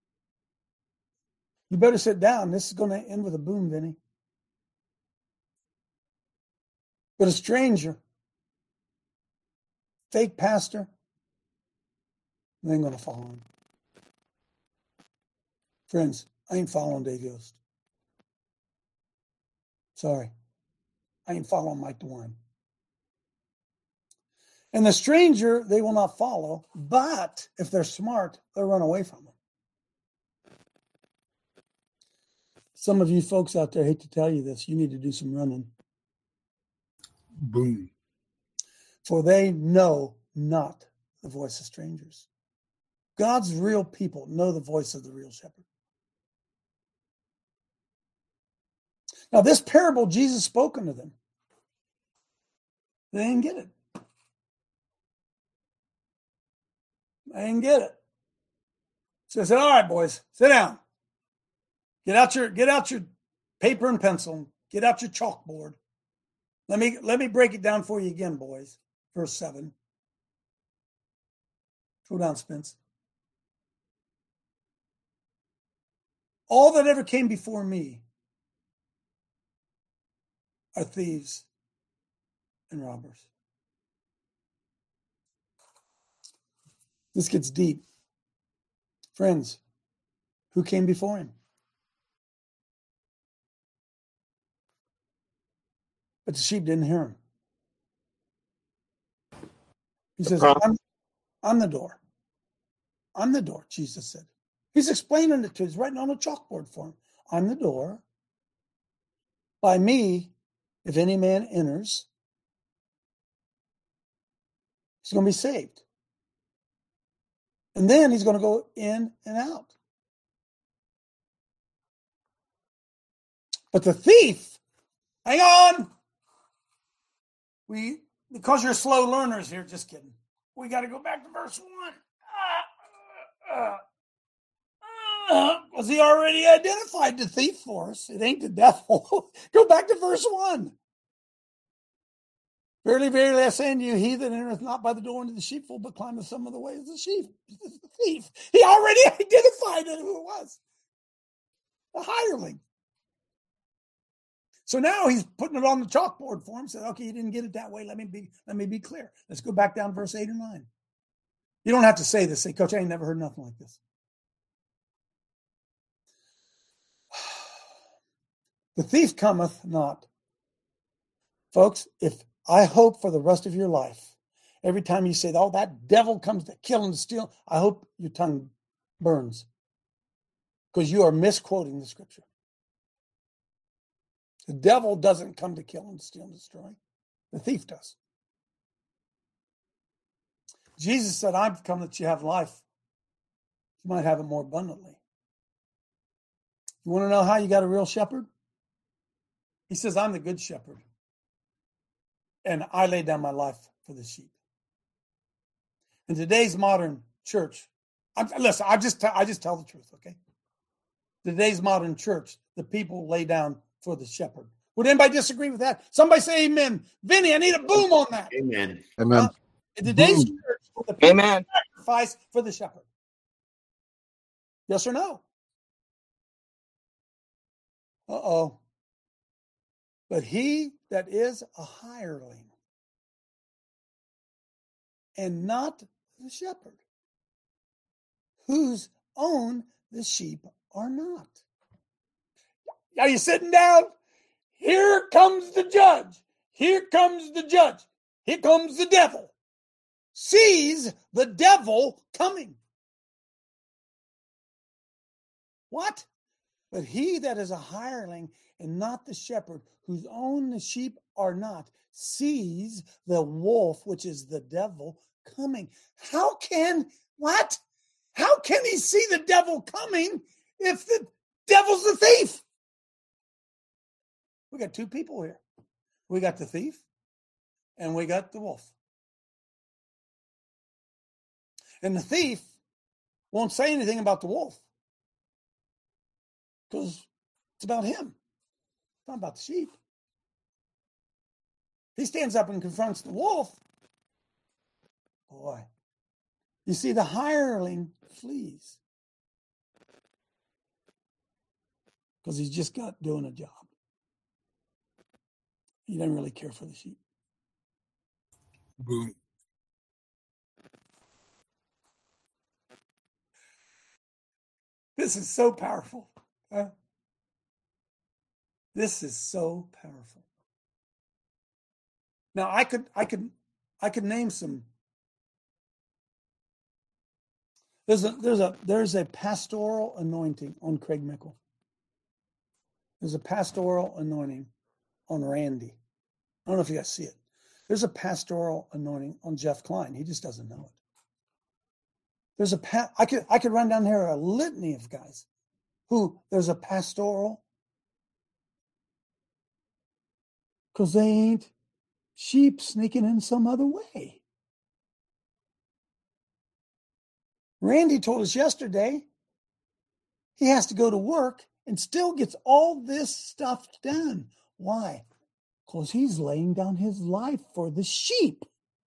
You better sit down. This is going to end with a boom, Vinny. But a stranger, fake pastor, they ain't going to follow him. Friends, I ain't following Dave Yost. Sorry. I ain't following Mike DeWine. And the stranger, they will not follow, but if they're smart, they'll run away from them. Some of you folks out there, hate to tell you this, you need to do some running. Boom. For they know not the voice of strangers. God's real people know the voice of the real shepherd. Now, this parable, Jesus spoke unto them. They didn't get it. I didn't get it. So I said, all right, boys, sit down. Get out your get out your paper and pencil. Get out your chalkboard. Let me let me break it down for you again, boys. Verse seven. Go down, Spence. All that ever came before me are thieves and robbers. This gets deep. Friends, who came before him? But the sheep didn't hear him. He says, I'm, I'm the door. I'm the door, Jesus said. He's explaining it to us, he's writing on a chalkboard for him. I'm the door. By me, if any man enters, he's going to be saved. And then he's going to go in and out. But the thief, hang on. We, because you're slow learners here, just kidding. We got to go back to verse one. Uh, uh, uh, because he already identified the thief for us. It ain't the devil. Go back to verse one. Verily, verily, I say unto you, he that entereth not by the door into the sheepfold, but climbeth some of the ways of the sheep, is the thief. He already identified who it was. The hireling. So now he's putting it on the chalkboard for him. Said, okay, you didn't get it that way. Let me be, let me be clear. Let's go back down to verse eight or nine. You don't have to say this. Say, Coach, I ain't never heard nothing like this. The thief cometh not. Folks, if I hope for the rest of your life, every time you say, oh, that devil comes to kill and to steal, I hope your tongue burns. Because you are misquoting the scripture. The devil doesn't come to kill and steal and destroy. The thief does. Jesus said, I've come that you have life. You might have it more abundantly. You want to know how you got a real shepherd? He says, I'm the good shepherd. And I lay down my life for the sheep. In today's modern church, I'm, listen, I just, t- I just tell the truth, okay? Today's modern church, the people lay down for the shepherd. Would anybody disagree with that? Somebody say amen. Vinny, I need a boom on that. Amen. Amen. Uh, in today's Boom. church, the people Amen. sacrifice for the shepherd. Yes or no? Uh-oh. But he that is a hireling and not the shepherd, whose own the sheep are not. Are you sitting down? Here comes the judge. Here comes the judge. Here comes the devil. Sees the devil coming. What? But he that is a hireling and not the shepherd, whose own the sheep are not, sees the wolf, which is the devil, coming. How can, what? How can he see the devil coming if the devil's the thief? We got two people here. We got the thief and we got the wolf. And the thief won't say anything about the wolf because it's about him. It's not about the sheep. He stands up and confronts the wolf. Boy, you see, the hireling flees because he's just got doing a job. He doesn't really care for the sheep. Boom. This is so powerful. Huh? This is so powerful. Now I could, I could, I could name some. There's a, there's a, there's a pastoral anointing on Craig Mickle. There's a pastoral anointing on Randy. I don't know if you guys see it. There's a pastoral anointing on Jeff Klein. He just doesn't know it. There's a pa- I could I could run down here a litany of guys who there's a pastoral because they ain't sheep sneaking in some other way. Randy told us yesterday he has to go to work and still gets all this stuff done. Why? Because he's laying down his life for the sheep.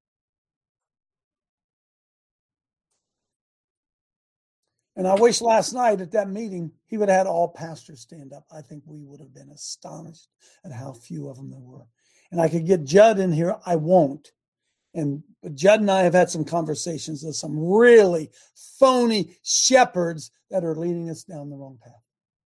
And I wish last night at that meeting, he would have had all pastors stand up. I think we would have been astonished at how few of them there were. And I could get Judd in here. I won't. And but Judd and I have had some conversations with some really phony shepherds that are leading us down the wrong path.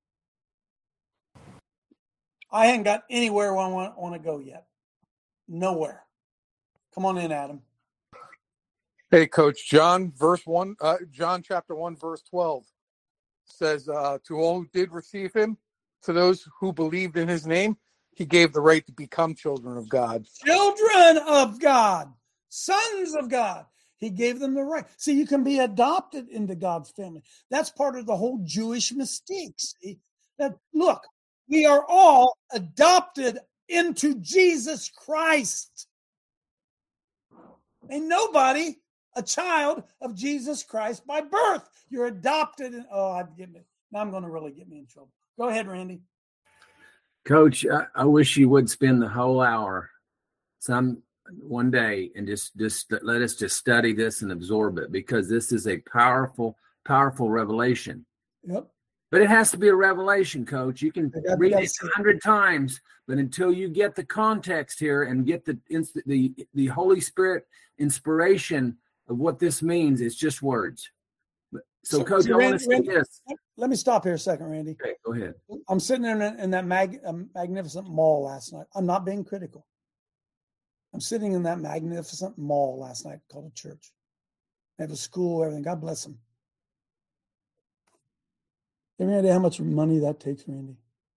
I ain't got anywhere where I want, want to go yet. Nowhere. Come on in, Adam. Hey, Coach. John, verse one, uh, John chapter one, verse twelve says, uh, "To all who did receive him, to those who believed in his name, he gave the right to become children of God." Children of God, sons of God. He gave them the right. See, you can be adopted into God's family. That's part of the whole Jewish mystique. See, that look, we are all adopted into Jesus Christ. Ain't nobody a child of Jesus Christ by birth. You're adopted. In, oh, I'd get me. Now I'm going to really get me in trouble. Go ahead, Randy. Coach, I, I wish you would spend the whole hour some one day and just, just let us just study this and absorb it, because this is a powerful, powerful revelation. Yep. But it has to be a revelation, Coach. You can gotta, read it a hundred times, but until you get the context here and get the the the Holy Spirit inspiration of what this means, it's just words. So, so Coach, so I Randy, want to say Randy, this. Let me stop here a second, Randy. Okay, go ahead. I'm sitting in, a, in that mag, um, magnificent mall last night. I'm not being critical. I'm sitting in that magnificent mall last night called a church. They have a school, everything. God bless them. You have any idea how much money that takes, Randy?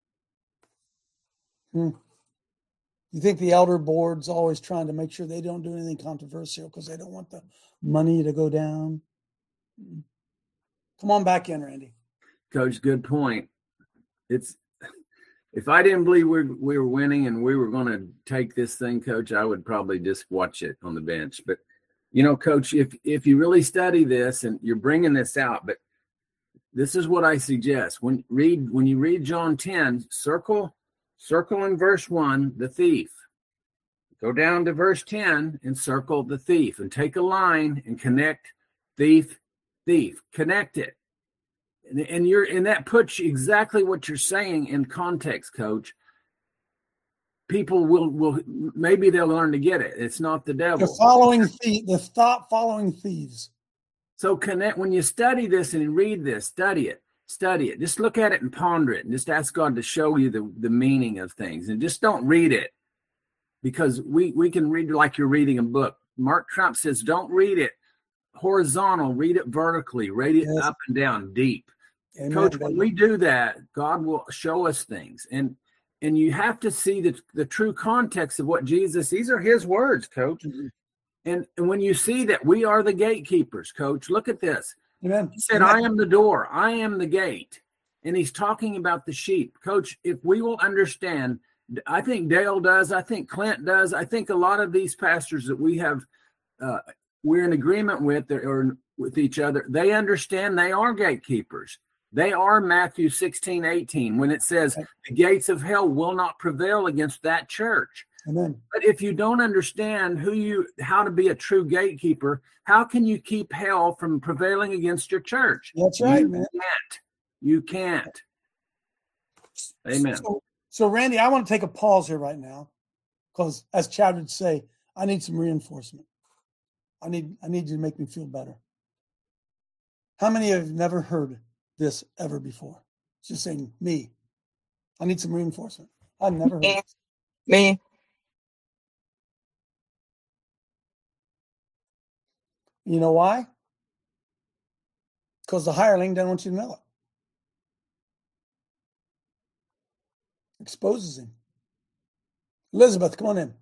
Hmm. You think the elder board's always trying to make sure they don't do anything controversial because they don't want the money to go down? Hmm. Come on back in, Randy. Coach, good point. It's if I didn't believe we we were winning and we were going to take this thing, Coach, I would probably just watch it on the bench. But you know, Coach, if if you really study this and you're bringing this out, but this is what I suggest. When read when you read John ten, circle circle in verse one the thief. Go down to verse ten and circle the thief, and take a line and connect thief, thief. Connect it. And, and you're and that puts exactly what you're saying in context, Coach. People will will maybe they'll learn to get it. It's not the devil. The following thief, the thought following thieves. So connect when you study this and read this, study it, study it. Just look at it and ponder it, and just ask God to show you the, the meaning of things. And just don't read it, because we, we can read like you're reading a book. Mark Trump says, don't read it horizontal, read it vertically, read it yes. up and down, deep. Amen. Coach, when we do that, God will show us things. And and you have to see the, the true context of what Jesus, these are his words, Coach. Mm-hmm. And, and when you see that we are the gatekeepers, Coach, look at this. Amen. He said, Amen. I am the door. I am the gate. And he's talking about the sheep. Coach, if we will understand, I think Dale does, I think Clint does, I think a lot of these pastors that we have, uh, we're in agreement with or with each other, they understand they are gatekeepers. They are Matthew sixteen, eighteen, when it says the gates of hell will not prevail against that church. Amen. But if you don't understand who you, how to be a true gatekeeper, how can you keep hell from prevailing against your church? That's right, you man. Can't. You can't. Amen. So, so, Randy, I want to take a pause here right now, because as Chad would say, I need some reinforcement. I need, I need you to make me feel better. How many of you have never heard this ever before? Just saying, me. I need some reinforcement. I've never heard me. This. Me. You know why? Because the hireling doesn't want you to know it. Exposes him. Elizabeth, come on in.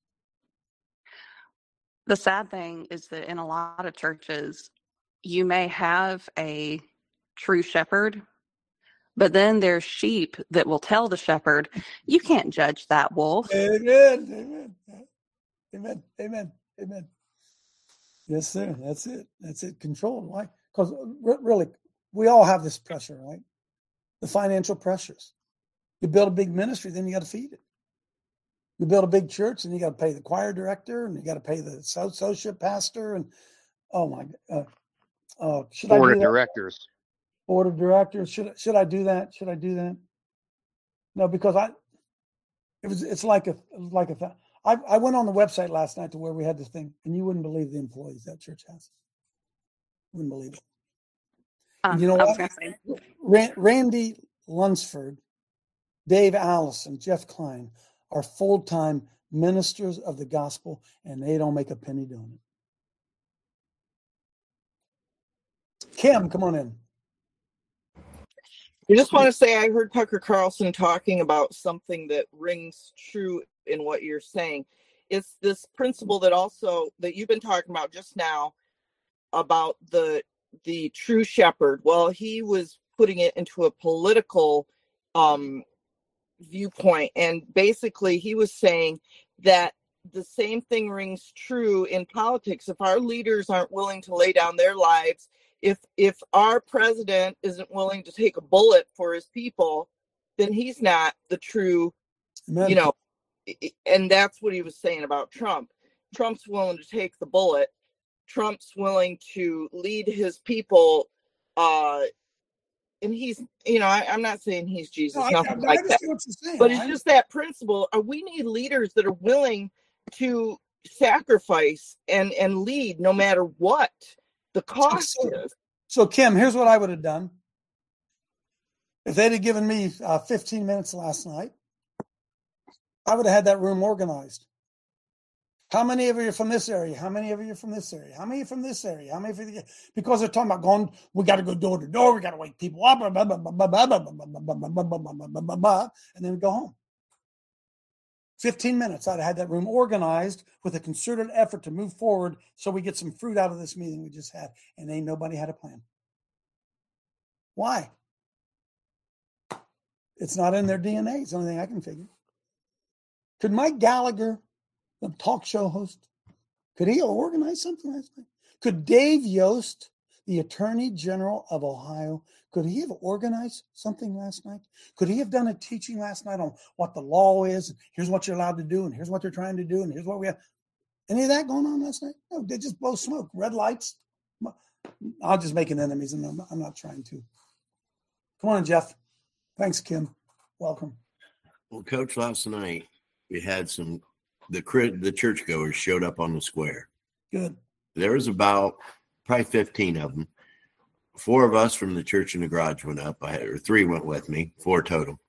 The sad thing is that in a lot of churches, you may have a true shepherd, but then there's sheep that will tell the shepherd, you can't judge that wolf. Amen. Amen. Amen. Amen. Amen. Yes, sir. That's it. That's it. Control. Why? Because really, we all have this pressure, right? The financial pressures. You build a big ministry, then you got to feed it. You build a big church, and you got to pay the choir director, and you got to pay the associate pastor, and oh my God, uh, uh, should Board I do of that? directors. Board of directors. Should should I do that? Should I do that? No, because I. It was. It's like a like a. I I went on the website last night to where we had this thing, and you wouldn't believe the employees that church has. Wouldn't believe it. Um, you know I was what? gonna say. Ran, Randy Lunsford, Dave Allison, Jeff Klein are full-time ministers of the gospel, and they don't make a penny doing it. Kim, come on in. I just want to say I heard Tucker Carlson talking about something that rings true in what you're saying. It's this principle that also that you've been talking about just now, about the the true shepherd. Well, he was putting it into a political um, viewpoint, and basically he was saying that the same thing rings true in politics. If our leaders aren't willing to lay down their lives, if if our president isn't willing to take a bullet for his people, then he's not the true, Amen. you know, and that's what he was saying about Trump. Trump's willing to take the bullet. Trump's willing to lead his people, uh, and he's, you know, I, I'm not saying he's Jesus, no, nothing I, I like that, saying, but it's I just that principle. Uh, we need leaders that are willing to sacrifice and, and lead no matter what the cost so, is. So, Kim, here's what I would have done. If they'd have given me uh, fifteen minutes last night, I would have had that room organized. How many of you are from this area? How many of you are from this area? How many are from this area? How many? From the, because they're talking about going, we got to go door to door. We got to wake people up, and then we go home. fifteen minutes, I'd have had that room organized with a concerted effort to move forward so we get some fruit out of this meeting we just had. And ain't nobody had a plan. Why? It's not in their D N A. It's the only thing I can figure. Could Mike Gallagher, the talk show host, could he organize something last night? Could Dave Yost, the Attorney General of Ohio, could he have organized something last night? Could he have done a teaching last night on what the law is? And here's what you're allowed to do, and here's what they're trying to do, and here's what we have. Any of that going on last night? No, they just blow smoke, red lights. I'm just making enemies, and I'm, I'm not trying to. Come on, Jeff. Thanks, Kim. Welcome. Well, Coach, last night we had some, the the churchgoers showed up on the square. Good. There was about probably fifteen of them. Four of us from the church in the garage went up. I had, or three went with me, four total.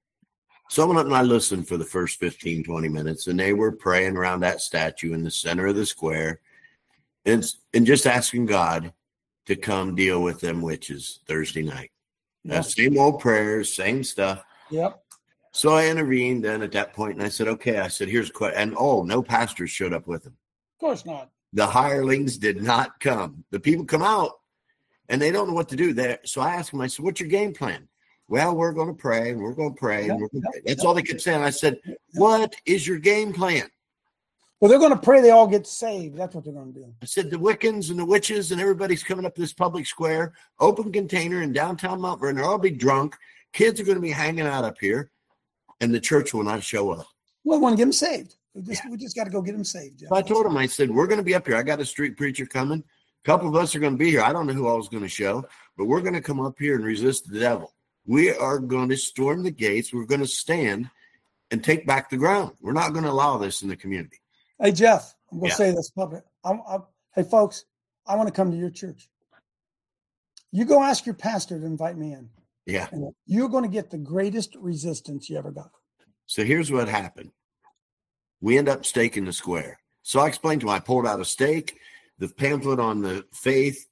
So I went up and I listened for the first fifteen, twenty minutes, and they were praying around that statue in the center of the square and, and just asking God to come deal with them witches Thursday night. Yep. Same old prayers, same stuff. Yep. So I intervened then at that point, and I said, okay, I said, here's a question. And, oh, no pastors showed up with them. Of course not. The hirelings did not come. The people come out, and they don't know what to do there. So I asked them, I said, what's your game plan? Well, we're going to pray, and we're going to pray. Yep. And we're going to pray. That's Yep. all they could say. And I said, what is your game plan? Well, they're going to pray they all get saved. That's what they're going to do. I said, the Wiccans and the witches and everybody's coming up this public square, open container in downtown Mount Vernon. They'll all be drunk. Kids are going to be hanging out up here, and the church will not show up. Well, we want to get them saved. We just, yeah. we just got to go get them saved. Jeff. So I told them, I said, we're going to be up here. I got a street preacher coming. A couple of us are going to be here. I don't know who all is going to show, but we're going to come up here and resist the devil. We are going to storm the gates. We're going to stand and take back the ground. We're not going to allow this in the community. Hey, Jeff, I'm going to Yeah. say this public. I'm, I'm, hey, folks, I want to come to your church. You go ask your pastor to invite me in. Yeah. And you're going to get the greatest resistance you ever got. So here's what happened. We end up staking the square. So I explained to him, I pulled out a stake, the pamphlet on the faith,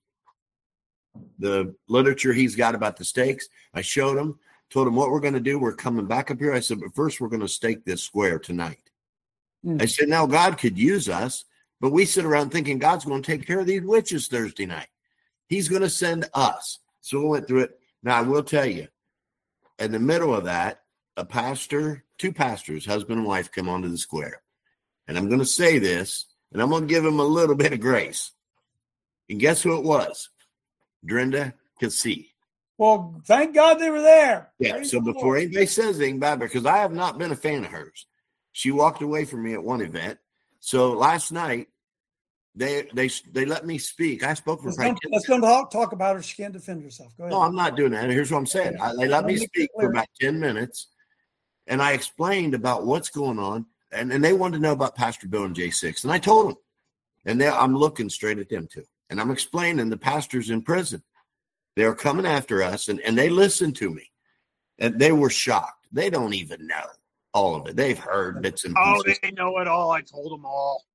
the literature he's got about the stakes. I showed him, told him what we're going to do. We're coming back up here. I said, but first we're going to stake this square tonight. Mm. I said, now God could use us, but we sit around thinking God's going to take care of these witches Thursday night. He's going to send us. So we went through it. Now, I will tell you, in the middle of that, a pastor, two pastors, husband and wife, come onto the square. And I'm going to say this, and I'm going to give him a little bit of grace. And guess who it was? Drenda Cassie. Well, thank God they were there. Yeah, Praise so the before Lord. anybody says anything about her, because I have not been a fan of hers. She walked away from me at one event. So last night, they they they let me speak. I spoke for Let's probably don't, let's don't talk, talk about her. She can't defend herself. Go ahead. No, I'm not doing that. Here's what I'm saying. I, they let me speak for about ten minutes, and I explained about what's going on, and, and they wanted to know about Pastor Bill and J six, and I told them. And they, I'm looking straight at them, too. And I'm explaining the pastor's in prison. They're coming after us, and, and they listened to me. And they were shocked. They don't even know all of it. They've heard bits and Oh, pieces. they know it all. I told them all.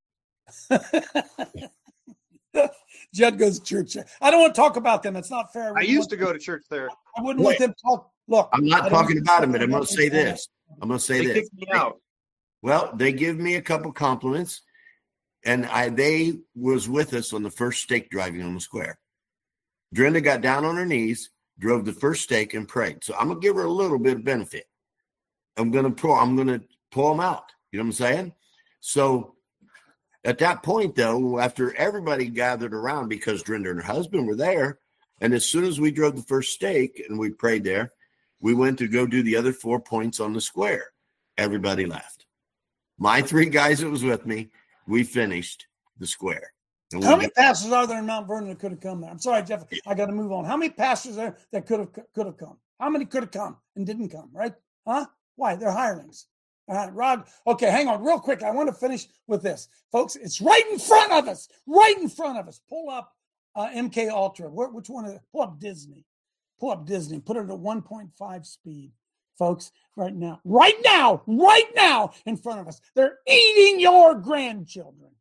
Judd goes to church. I don't want to talk about them. It's not fair. I used to go to church there. I wouldn't want them to talk. Look, I'm not I talking don't- about them, but I'm going to say this. I'm going to say They this. kicked me out. Well, they give me a couple compliments. And I they was with us on the first stake driving on the square. Drenda got down on her knees, drove the first stake, and prayed. So I'm gonna give her a little bit of benefit. I'm gonna pull. I'm gonna pull them out. You know what I'm saying? So at that point, though, after everybody gathered around because Drenda and her husband were there, and as soon as we drove the first stake and we prayed there, we went to go do the other four points on the square. Everybody left. My three guys that was with me, we finished the square. And How we many got, pastors are there in Mount Vernon that could have come there? I'm sorry, Jeff. I got to move on. How many pastors there that could have could have come? How many could have come and didn't come? Right? Huh? Why? They're hirelings. All right, Rod. Okay, hang on real quick. I want to finish with this, folks. It's right in front of us. Right in front of us. Pull up uh, M K Ultra. Where, which one? Is it? Pull up Disney. Pull up Disney. Put it at one point five speed, folks. Right now. Right now. Right now. In front of us. They're eating your grandchildren.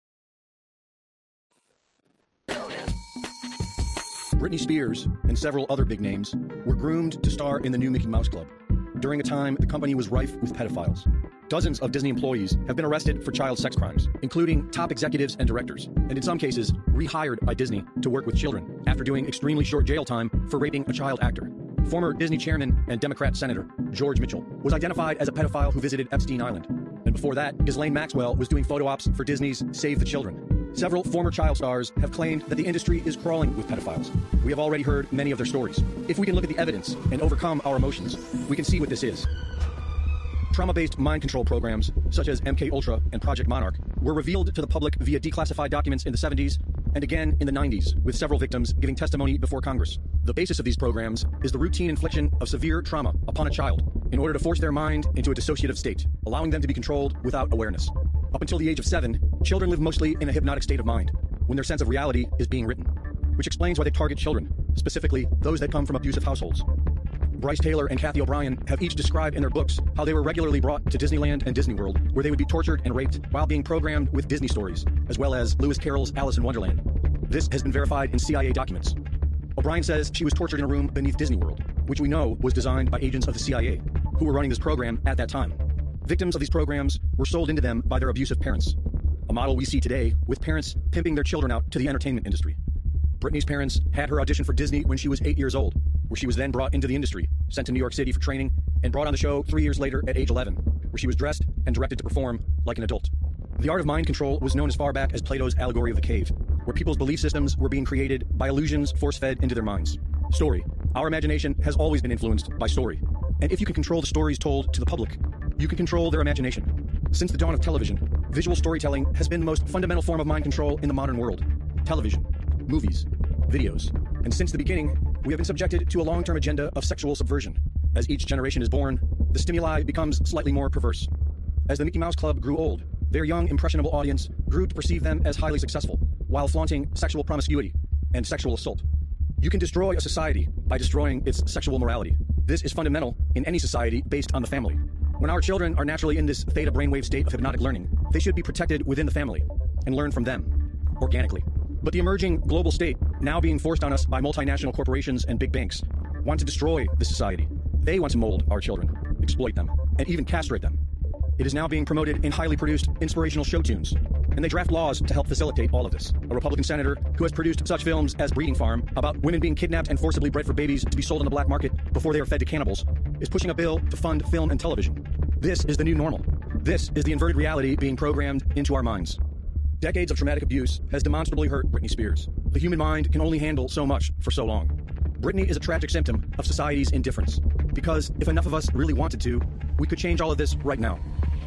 Britney Spears and several other big names were groomed to star in the new Mickey Mouse Club during a time the company was rife with pedophiles. Dozens of Disney employees have been arrested for child sex crimes, including top executives and directors, and in some cases, rehired by Disney to work with children after doing extremely short jail time for raping a child actor. Former Disney chairman and Democrat Senator George Mitchell was identified as a pedophile who visited Epstein Island. And before that, Ghislaine Maxwell was doing photo ops for Disney's Save the Children. Several former child stars have claimed that the industry is crawling with pedophiles. We have already heard many of their stories. If we can look at the evidence and overcome our emotions, we can see what this is. Trauma-based mind control programs, such as M K Ultra and Project Monarch, were revealed to the public via declassified documents in the seventies and again in the nineties, with several victims giving testimony before Congress. The basis of these programs is the routine infliction of severe trauma upon a child in order to force their mind into a dissociative state, allowing them to be controlled without awareness. Up until the age of seven, children live mostly in a hypnotic state of mind, when their sense of reality is being written, which explains why they target children, specifically those that come from abusive households. Bryce Taylor and Kathy O'Brien have each described in their books how they were regularly brought to Disneyland and Disney World, where they would be tortured and raped while being programmed with Disney stories, as well as Lewis Carroll's Alice in Wonderland. This has been verified in C I A documents. O'Brien says she was tortured in a room beneath Disney World, which we know was designed by agents of the C I A, who were running this program at that time. Victims of these programs were sold into them by their abusive parents, a model we see today with parents pimping their children out to the entertainment industry. Britney's parents had her audition for Disney when she was eight years old, where she was then brought into the industry, sent to New York City for training, and brought on the show three years later at age eleven, where she was dressed and directed to perform like an adult. The art of mind control was known as far back as Plato's Allegory of the Cave, where people's belief systems were being created by illusions force-fed into their minds. Story. Our imagination has always been influenced by story. And if you can control the stories told to the public, you can control their imagination. Since the dawn of television, visual storytelling has been the most fundamental form of mind control in the modern world. Television, movies, videos. And since the beginning, we have been subjected to a long-term agenda of sexual subversion. As each generation is born, the stimuli becomes slightly more perverse. As the Mickey Mouse Club grew old, their young, impressionable audience grew to perceive them as highly successful, while flaunting sexual promiscuity and sexual assault. You can destroy a society by destroying its sexual morality. This is fundamental in any society based on the family. When our children are naturally in this theta brainwave state of hypnotic learning, they should be protected within the family and learn from them, organically. But the emerging global state, now being forced on us by multinational corporations and big banks, want to destroy this society. They want to mold our children, exploit them, and even castrate them. It is now being promoted in highly produced inspirational show tunes, and they draft laws to help facilitate all of this. A Republican senator who has produced such films as Breeding Farm, about women being kidnapped and forcibly bred for babies to be sold on the black market before they are fed to cannibals, is pushing a bill to fund film and television. This is the new normal. This is the inverted reality being programmed into our minds. Decades of traumatic abuse has demonstrably hurt Britney Spears. The human mind can only handle so much for so long. Britney is a tragic symptom of society's indifference, because if enough of us really wanted to, we could change all of this right now.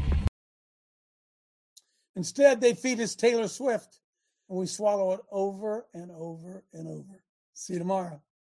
Instead, they feed us Taylor Swift, and we swallow it over and over and over. See you tomorrow.